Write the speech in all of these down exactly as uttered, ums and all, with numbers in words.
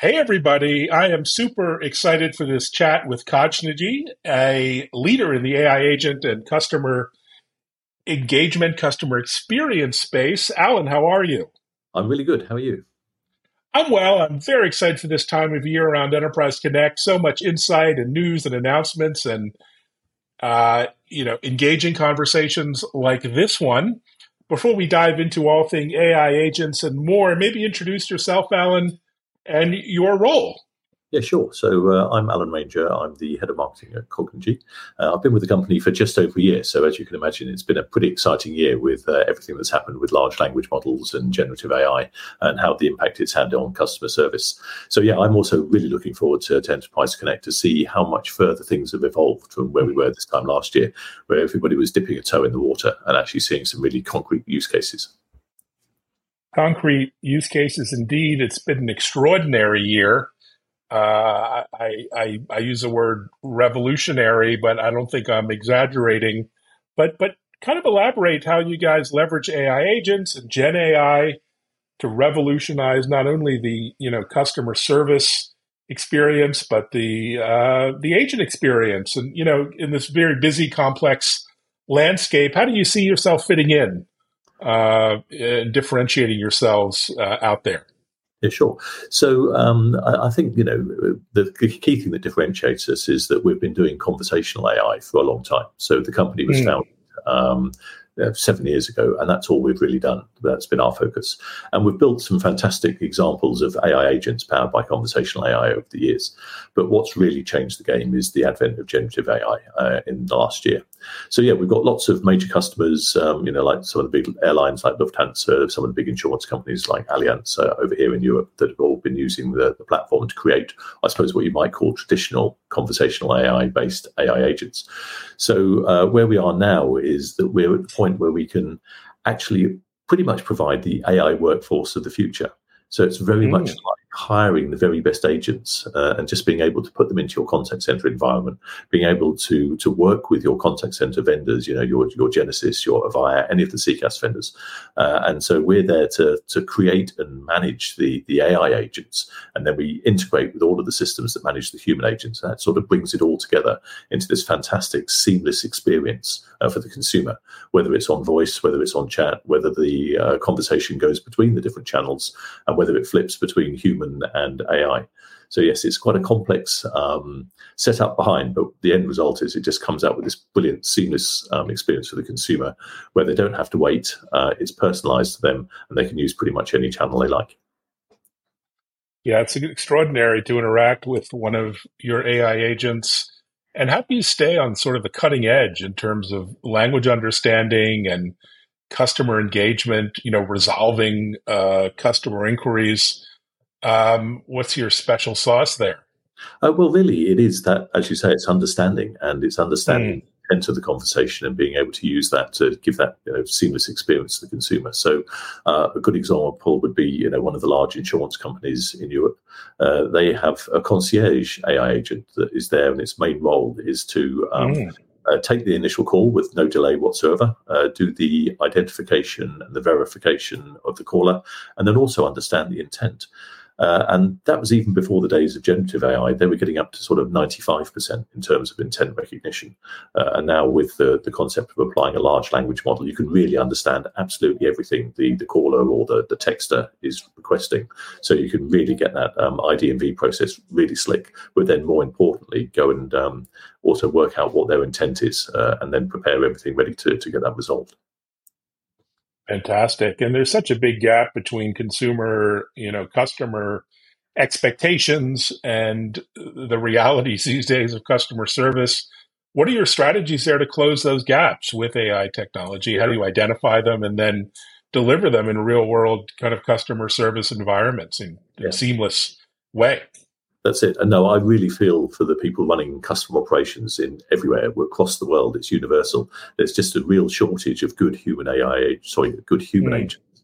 Hey, everybody. I am super excited for this chat with Kajnaji, a leader in the A I agent and customer engagement, customer experience space. Alan, how are you? I'm really good. How are you? I'm well. I'm very excited for this time of year around Enterprise Connect. So much insight and news and announcements and, uh, you know, engaging conversations like this one. Before we dive into all thing A I agents and more, maybe introduce yourself, Alan, and your role. Yeah, sure. So uh, I'm Alan Ranger. I'm the head of marketing at Cognigy. Uh, I've been with the company for just over a year. So as you can imagine, it's been a pretty exciting year with uh, everything that's happened with large language models and generative A I and how the impact it's had on customer service. So yeah, I'm also really looking forward to, to Enterprise Connect to see how much further things have evolved from where we were this time last year, where everybody was dipping a toe in the water and actually seeing some really concrete use cases. Concrete use cases, indeed. It's been an extraordinary year. Uh, I, I I use the word revolutionary, but I don't think I'm exaggerating. But but kind of elaborate how you guys leverage A I agents and Gen A I to revolutionize not only the you know customer service experience, but the uh, the agent experience. And you know, in this very busy, complex landscape, how do you see yourself fitting in uh, and differentiating yourselves uh, out there? Yeah, sure. So um, I, I think, you know, the, the key thing that differentiates us is that we've been doing conversational A I for a long time. So the company was mm. founded um, seven years ago, and that's all we've really done. That's been our focus. And we've built some fantastic examples of A I agents powered by conversational A I over the years. But what's really changed the game is the advent of generative A I uh, in the last year. So yeah, we've got lots of major customers, um, you know, like some of the big airlines like Lufthansa, some of the big insurance companies like Allianz uh, over here in Europe that have all been using the, the platform to create, I suppose, what you might call traditional conversational A I-based A I agents. So uh, where we are now is that we're at the point where we can actually pretty much provide the A I workforce of the future. So it's very mm. much like hiring the very best agents uh, and just being able to put them into your contact center environment, being able to to work with your contact center vendors, you know, your your Genesys, your Avaya, any of the C CAS vendors. Uh, and so we're there to to create and manage the, the A I agents. And then we integrate with all of the systems that manage the human agents. And that sort of brings it all together into this fantastic, seamless experience uh, for the consumer, whether it's on voice, whether it's on chat, whether the uh, conversation goes between the different channels, and whether it flips between human and A I. So yes, it's quite a complex um, setup behind, but the end result is it just comes out with this brilliant, seamless um, experience for the consumer where they don't have to wait. Uh, it's personalized to them and they can use pretty much any channel they like. Yeah, it's extraordinary to interact with one of your A I agents. And how do you stay on sort of the cutting edge in terms of language understanding and customer engagement, you know, resolving uh, customer inquiries? Um, what's your special sauce there? Uh, well, really, it is that, as you say, it's understanding, and it's understanding mm. the intent of the conversation and being able to use that to give that you know, seamless experience to the consumer. So uh, a good example would be, you know, one of the large insurance companies in Europe. Uh, they have a concierge A I agent that is there, and its main role is to um, mm. Uh, take the initial call with no delay whatsoever, uh, do the identification and the verification of the caller, and then also understand the intent. Uh, and that was even before the days of generative A I. They were getting up to sort of ninety-five percent in terms of intent recognition. Uh, and now with the, the concept of applying a large language model, you can really understand absolutely everything the, the caller or the, the texter is requesting. So you can really get that um, I D and V process really slick, but then more importantly, go and um, also work out what their intent is uh, and then prepare everything ready to, to get that resolved. Fantastic. And there's such a big gap between consumer, you know, customer expectations and the realities these days of customer service. What are your strategies there to close those gaps with A I technology? How do you identify them and then deliver them in real world kind of customer service environments in, in yeah. a seamless way? That's it. And no, I really feel for the people running customer operations in everywhere across the world. It's universal. There's just a real shortage of good human A I, sorry, good human mm. agents.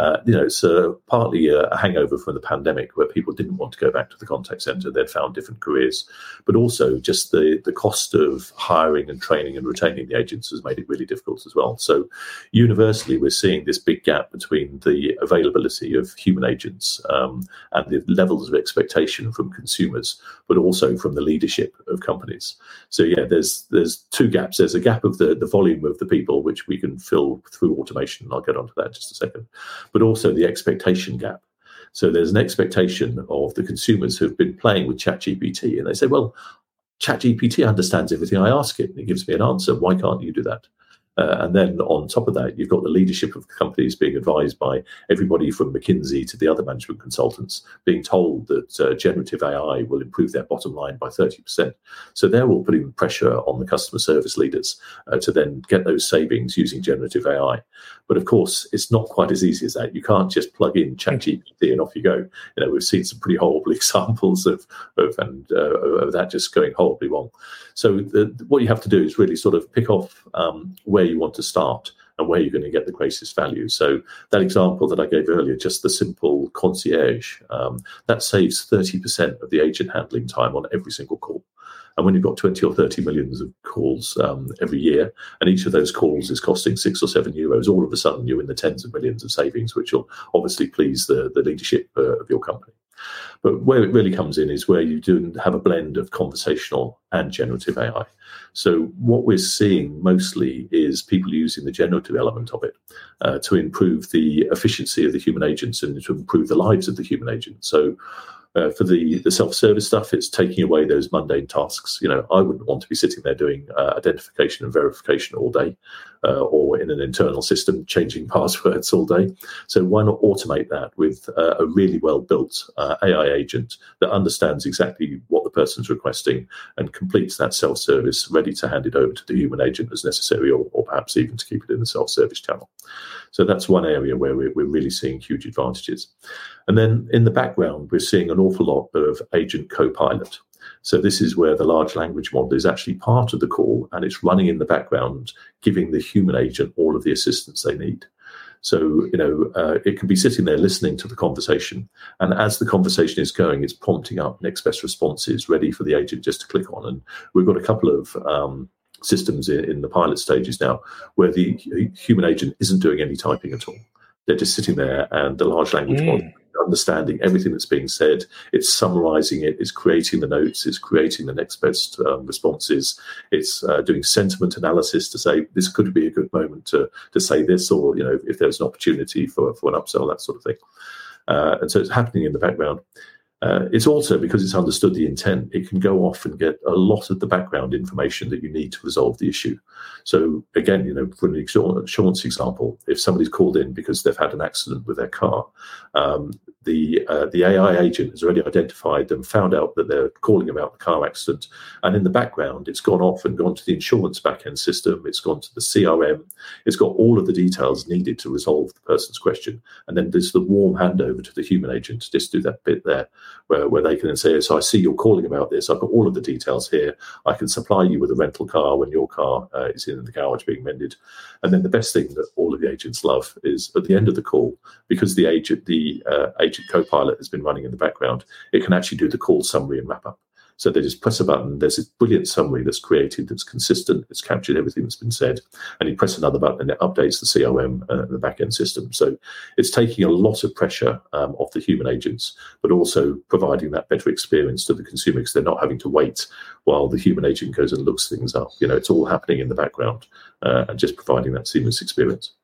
Uh, you know, it's uh, partly a, a hangover from the pandemic where people didn't want to go back to the contact center. They'd found different careers, but also just the, the cost of hiring and training and retaining the agents has made it really difficult as well. So universally, we're seeing this big gap between the availability of human agents um, and the levels of expectation from consumers, but also from the leadership of companies. So yeah, there's there's two gaps. There's a gap of the, the volume of the people, which we can fill through automation. I'll get onto that in just a second. But also the expectation gap. So there's an expectation of the consumers who've been playing with ChatGPT, and they say, well, ChatGPT understands everything I ask it, and it gives me an answer. Why can't you do that? Uh, and then on top of that, you've got the leadership of companies being advised by everybody from McKinsey to the other management consultants being told that uh, generative A I will improve their bottom line by thirty percent. So they're all putting pressure on the customer service leaders uh, to then get those savings using generative A I. But of course, it's not quite as easy as that. You can't just plug in ChatGPT and off you go. You know, we've seen some pretty horrible examples of, of and uh, of that just going horribly wrong. So the, what you have to do is really sort of pick off um, where you want to start and where you're going to get the greatest value. So that example that I gave earlier, just the simple concierge, um, that saves thirty percent of the agent handling time on every single call. And when you've got twenty or thirty millions of calls um, every year, and each of those calls is costing six or seven euros, all of a sudden you're in the tens of millions of savings, which will obviously please the, the leadership uh, of your company. But where it really comes in is where you do have a blend of conversational and generative A I. So what we're seeing mostly is people using the generative element of it uh, to improve the efficiency of the human agents and to improve the lives of the human agents. So Uh, for the, the self-service stuff, it's taking away those mundane tasks. You know, I wouldn't want to be sitting there doing uh, identification and verification all day uh, or in an internal system changing passwords all day. So why not automate that with uh, a really well-built uh, A I agent that understands exactly what the person's requesting and completes that self-service, ready to hand it over to the human agent as necessary, or, or perhaps even to keep it in the self-service channel. So that's one area where we're, we're really seeing huge advantages. And then in the background, we're seeing an awful lot of agent co-pilot. So this is where the large language model is actually part of the call, and it's running in the background, giving the human agent all of the assistance they need. So, you know, uh, it can be sitting there listening to the conversation, and as the conversation is going, it's prompting up next best responses ready for the agent just to click on. And we've got a couple of um, systems in, in the pilot stages now where the human agent isn't doing any typing at all. They're just sitting there, and the large language mm. model understanding everything that's being said. It's summarizing it. It's creating the notes. It's creating the next best um, responses. It's uh, doing sentiment analysis to say this could be a good moment to to say this, or you know, if there's an opportunity for for an upsell, that sort of thing. Uh, and so it's happening in the background. Uh, it's also, because it's understood the intent, it can go off and get a lot of the background information that you need to resolve the issue. So again, you know, for an insurance example, if somebody's called in because they've had an accident with their car, um, the uh, the A I agent has already identified them, found out that they're calling about the car accident, and in the background, it's gone off and gone to the insurance backend system. It's gone to the C R M. It's got all of the details needed to resolve the person's question, and then there's the warm handover to the human agent to just do that bit there. Where, where they can then say, so I see you're calling about this. I've got all of the details here. I can supply you with a rental car when your car uh, is in the garage being mended. And then the best thing that all of the agents love is at the end of the call, because the agent, the uh, agent co-pilot has been running in the background, it can actually do the call summary and wrap up. So they just press a button. There's this brilliant summary that's created, that's consistent. It's captured everything that's been said. And you press another button and it updates the C O M and the back-end system. So it's taking a lot of pressure um, off the human agents, but also providing that better experience to the consumer, because they're not having to wait while the human agent goes and looks things up. You know, it's all happening in the background uh, and just providing that seamless experience.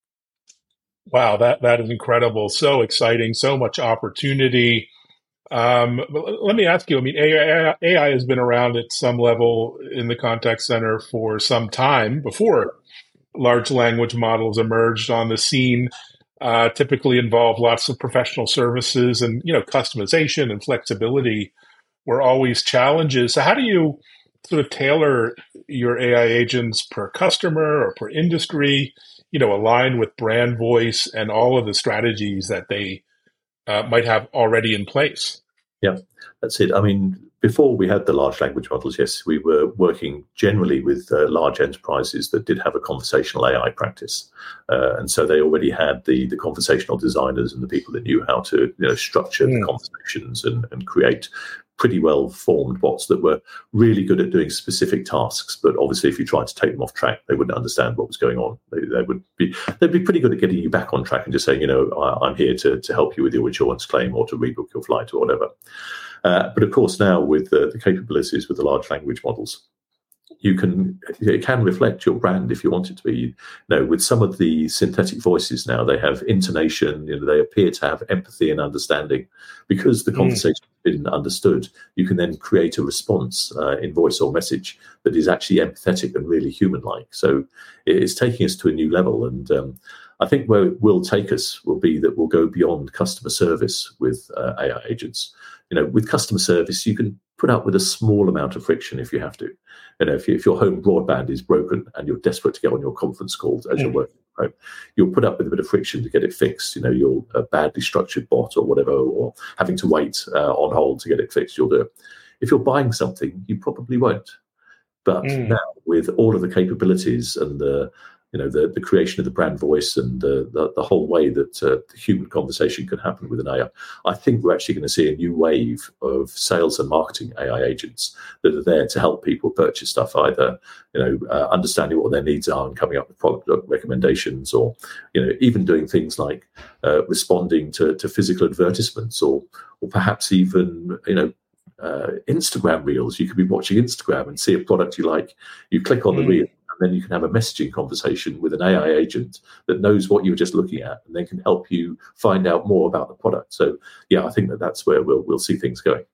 Wow, that, that is incredible. So exciting, so much opportunity. Um, but let me ask you, I mean, A I, A I has been around at some level in the contact center for some time before large language models emerged on the scene, uh, typically involve lots of professional services, and, you know, customization and flexibility were always challenges. So how do you sort of tailor your A I agents per customer or per industry, you know, align with brand voice and all of the strategies that they uh, might have already in place? Yeah, that's it. I mean, before we had the large language models, yes, we were working generally with uh, large enterprises that did have a conversational A I practice. Uh, and so they already had the, the conversational designers and the people that knew how to, you know, structure mm. the conversations and, and create pretty well formed bots that were really good at doing specific tasks. But obviously, if you tried to take them off track, they wouldn't understand what was going on. They, they would be they'd be pretty good at getting you back on track and just saying, you know, I, I'm here to, to help you with your insurance claim or to rebook your flight or whatever. Uh, but of course, now with the, the capabilities with the large language models, you can it can reflect your brand if you want it to be. You know, with some of the synthetic voices now, they have intonation. You know, they appear to have empathy and understanding. Because the conversation mm. has been understood, you can then create a response uh, in voice or message that is actually empathetic and really human-like. So it's taking us to a new level. And um, I think where it will take us will be that we'll go beyond customer service with uh, A I agents. You know, with customer service, you can put up with a small amount of friction if you have to. You know, if, you, if your home broadband is broken and you're desperate to get on your conference calls as mm. you're working from home, you'll put up with a bit of friction to get it fixed. You know, you're a badly structured bot or whatever, or having to wait uh, on hold to get it fixed, you'll do it. If you're buying something, you probably won't. But mm. now, with all of the capabilities and the you know, the, the creation of the brand voice and uh, the, the whole way that uh, the human conversation can happen with an A I, I think we're actually going to see a new wave of sales and marketing A I agents that are there to help people purchase stuff, either, you know, uh, understanding what their needs are and coming up with product recommendations, or, you know, even doing things like uh, responding to, to physical advertisements, or, or perhaps even, you know, uh, Instagram reels. You could be watching Instagram and see a product you like. You click on the mm. reel, and then you can have a messaging conversation with an A I agent that knows what you were just looking at, and then can help you find out more about the product. So, yeah, I think that that's where we'll we'll see things going.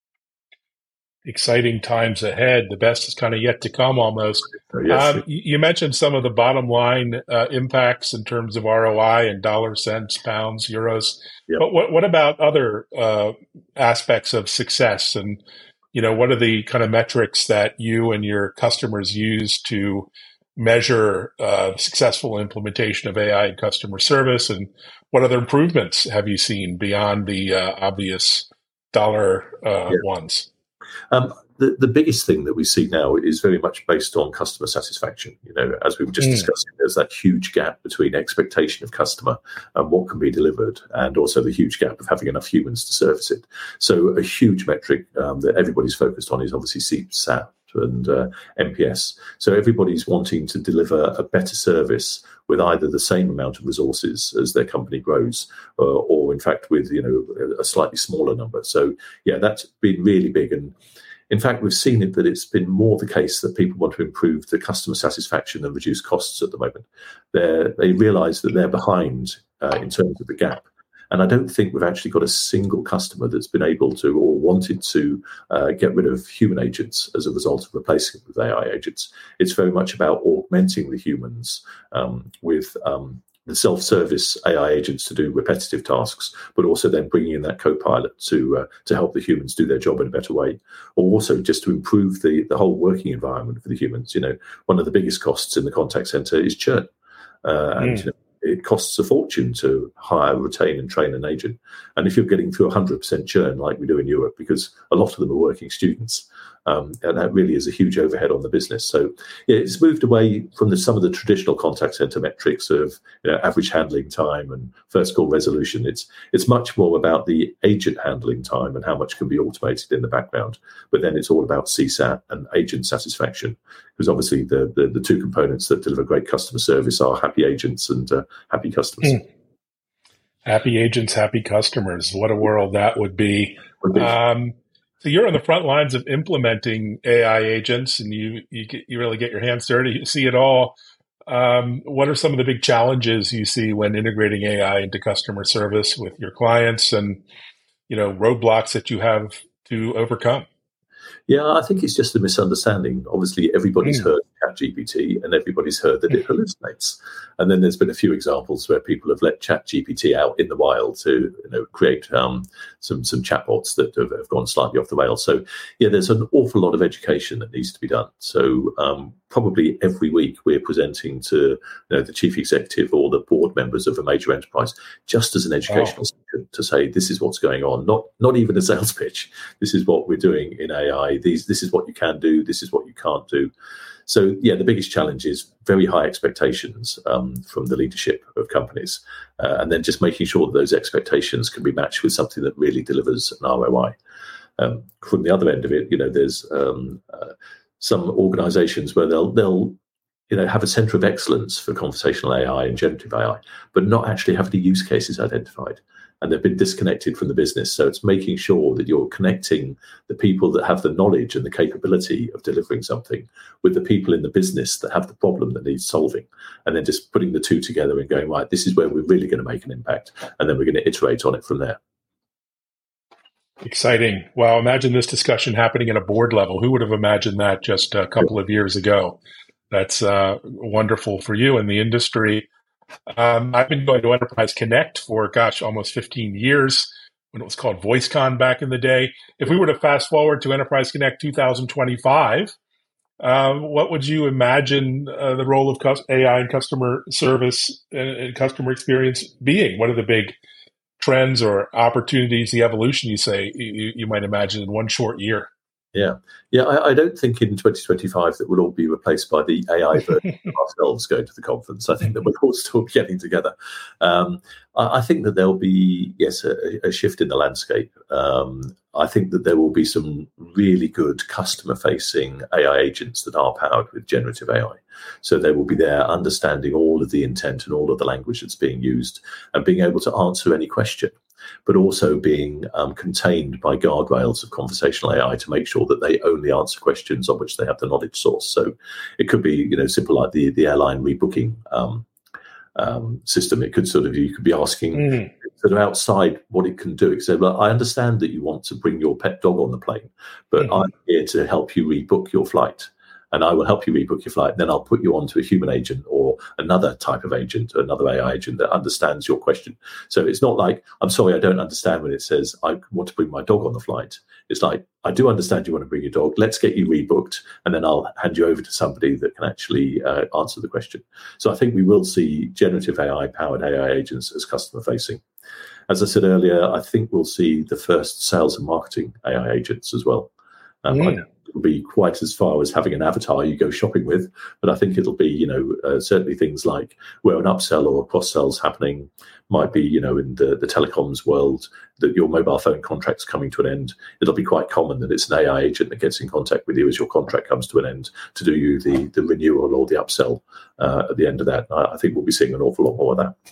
Exciting times ahead. The best is kind of yet to come, almost. Oh, yes. Um, you mentioned some of the bottom line uh, impacts in terms of R O I and dollar cents, pounds, euros. Yep. But what what about other uh, aspects of success? And you know, what are the kind of metrics that you and your customers use to measure uh, successful implementation of A I in customer service? And what other improvements have you seen beyond the uh, obvious dollar uh, yeah. ones? Um, the, the biggest thing that we see now is very much based on customer satisfaction. You know, as we were just mm. discussing, there's that huge gap between expectation of customer and what can be delivered, and also the huge gap of having enough humans to service it. So a huge metric um, that everybody's focused on is obviously C SAT and uh, N P S. So everybody's wanting to deliver a better service with either the same amount of resources as their company grows, uh, or in fact with, you know, a slightly smaller number. So yeah, that's been really big. And in fact, we've seen it that it's been more the case that people want to improve the customer satisfaction and reduce costs at the moment. They're, they realise that they're behind uh, in terms of the gap. And I don't think we've actually got a single customer that's been able to or wanted to uh, get rid of human agents as a result of replacing them with A I agents. It's very much about augmenting the humans um, with um, the self-service A I agents to do repetitive tasks, but also then bringing in that co-pilot to uh, to help the humans do their job in a better way, or also just to improve the, the whole working environment for the humans. You know, one of the biggest costs in the contact center is churn. Uh, and, mm. you know, it costs a fortune to hire, retain, and train an agent. And if you're getting through one hundred percent churn like we do in Europe, because a lot of them are working students, um, and that really is a huge overhead on the business. So yeah, it's moved away from the, some of the traditional contact center metrics of, you know, average handling time and first call resolution. It's it's much more about the agent handling time and how much can be automated in the background. But then it's all about C SAT and agent satisfaction, because obviously the, the, the two components that deliver great customer service are happy agents and uh, happy customers. Mm. Happy agents, happy customers. What a world that would be. Would be. Um, so you're on the front lines of implementing A I agents, and you you, get, you really get your hands dirty. You see it all. Um, what are some of the big challenges you see when integrating A I into customer service with your clients, and, you know, roadblocks that you have to overcome? Yeah, I think it's just a misunderstanding. Obviously, everybody's mm. heard ChatGPT, and everybody's heard that it hallucinates. And then there's been a few examples where people have let ChatGPT out in the wild to, you know, create um, some some chatbots that have, have gone slightly off the rails. So yeah, there's an awful lot of education that needs to be done. So um, probably every week we're presenting to, you know, the chief executive or the board members of a major enterprise, just as an educational session, to say this is what's going on. Not not even a sales pitch. This is what we're doing in A I. These this is what you can do. This is what you can't do. So yeah, the biggest challenge is very high expectations um, from the leadership of companies, uh, and then just making sure that those expectations can be matched with something that really delivers an R O I. Um, from the other end of it, you know, there's um, uh, some organisations where they'll they'll you know have a centre of excellence for conversational A I and generative A I, but not actually have the use cases identified. And they've been disconnected from the business. So it's making sure that you're connecting the people that have the knowledge and the capability of delivering something with the people in the business that have the problem that needs solving. And then just putting the two together and going, right, this is where we're really going to make an impact. And then we're going to iterate on it from there. Exciting. Well, imagine this discussion happening at a board level. Who would have imagined that just a couple of years ago? That's uh, wonderful for you in the industry. Um, I've been going to Enterprise Connect for, gosh, almost fifteen years, when it was called VoiceCon back in the day. If we were to fast forward to Enterprise Connect two thousand twenty-five, uh, what would you imagine uh, the role of A I in customer service and, and customer experience being? What are the big trends or opportunities, the evolution you say you, you might imagine in one short year? Yeah, yeah. I, I don't think in twenty twenty-five that we'll all be replaced by the A I version of ourselves going to the conference. I think that we'll all still be getting together. Um, I, I think that there'll be, yes, a, a shift in the landscape. Um, I think that there will be some really good customer-facing A I agents that are powered with generative A I. So they will be there understanding all of the intent and all of the language that's being used and being able to answer any question, but also being um, contained by guardrails of conversational A I to make sure that they only answer questions on which they have the knowledge source. So it could be, you know, simple like the, the airline rebooking um, um, system. It could sort of, you could be asking mm. sort of outside what it can do. So, well, I understand that you want to bring your pet dog on the plane, but mm. I'm here to help you rebook your flight. And I will help you rebook your flight. Then I'll put you onto a human agent or another type of agent, another A I agent that understands your question. So it's not like, I'm sorry, I don't understand when it says, I want to bring my dog on the flight. It's like, I do understand you want to bring your dog. Let's get you rebooked. And then I'll hand you over to somebody that can actually uh, answer the question. So I think we will see generative A I-powered A I agents as customer-facing. As I said earlier, I think we'll see the first sales and marketing A I agents as well. Um, mm. I don't It'll be quite as far as having an avatar you go shopping with, but I think it'll be, you know, uh, certainly things like where an upsell or a cross-sell's happening might be, you know, in the, the telecoms world, that your mobile phone contract's coming to an end. It'll be quite common that it's an A I agent that gets in contact with you as your contract comes to an end to do you the, the renewal or the upsell uh, at the end of that. I, I think we'll be seeing an awful lot more of that.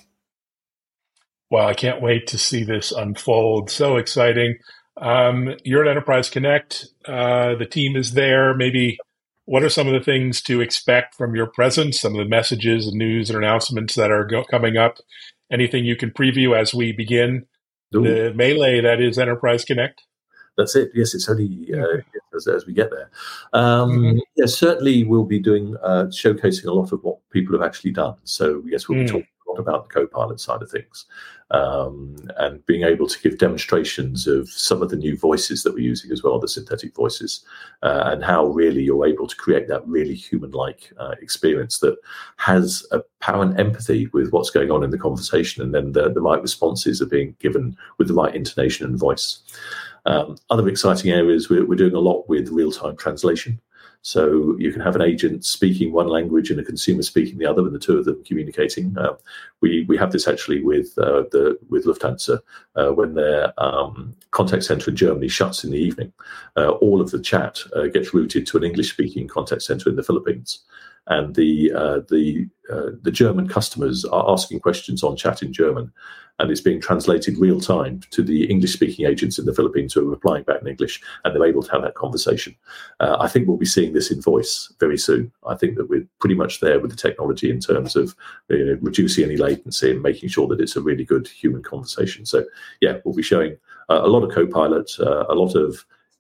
Well, I can't wait to see this unfold. So exciting. Um, you're at Enterprise Connect. Uh, the team is there. Maybe what are some of the things to expect from your presence, some of the messages and news and announcements that are go- coming up? Anything you can preview as we begin Ooh. the melee that is Enterprise Connect? That's it. Yes, it's only uh, as, as we get there. Um, mm-hmm. Yeah, certainly we'll be doing, uh, showcasing a lot of what people have actually done. So yes, we'll mm. be talking a lot about the Copilot side of things. Um, and being able to give demonstrations of some of the new voices that we're using as well, the synthetic voices, uh, and how really you're able to create that really human-like uh, experience that has apparent empathy with what's going on in the conversation, and then the, the right responses are being given with the right intonation and voice. Um, other exciting areas, we're, we're doing a lot with real-time translation. So you can have an agent speaking one language and a consumer speaking the other, and the two of them communicating. Uh, we we have this actually with uh, the with Lufthansa uh, when their um, contact center in Germany shuts in the evening. Uh, all of the chat uh, gets routed to an English-speaking contact center in the Philippines, and the uh, the uh, the German customers are asking questions on chat in German, and it's being translated real time to the English-speaking agents in the Philippines who are replying back in English, and they're able to have that conversation. Uh, I think we'll be seeing this in voice very soon. I think that we're pretty much there with the technology in terms of, you know, reducing any latency and making sure that it's a really good human conversation. So, yeah, we'll be showing uh, a lot of Copilot, uh, a lot of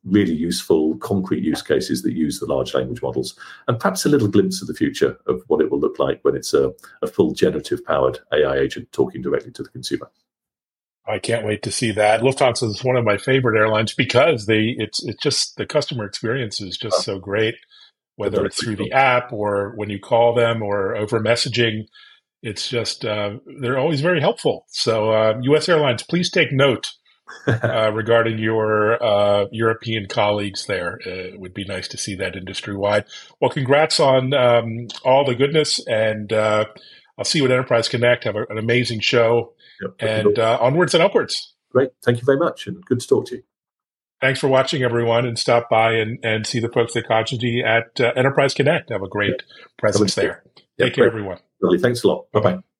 really useful, concrete use cases that use the large language models, and perhaps a little glimpse of the future of what it will look like when it's a, a full generative powered A I agent talking directly to the consumer. I can't wait to see that. Lufthansa is one of my favorite airlines because they it's it's just the customer experience is just so great, whether it's through the app or when you call them or over messaging. It's just uh, they're always very helpful. So uh, U S Airlines, please take note uh, regarding your uh, European colleagues there. Uh, it would be nice to see that industry wide. Well, congrats on um, all the goodness, and uh, I'll see you at Enterprise Connect. Have a, an amazing show. Yep, and uh, onwards and upwards. Great. Thank you very much, and good to talk to you. Thanks for watching, everyone, and stop by and, and see the folks at Cognigy at uh, Enterprise Connect. Have a great yep. presence there. Yep, Take care, great. everyone. Lovely. Thanks a lot. Bye-bye.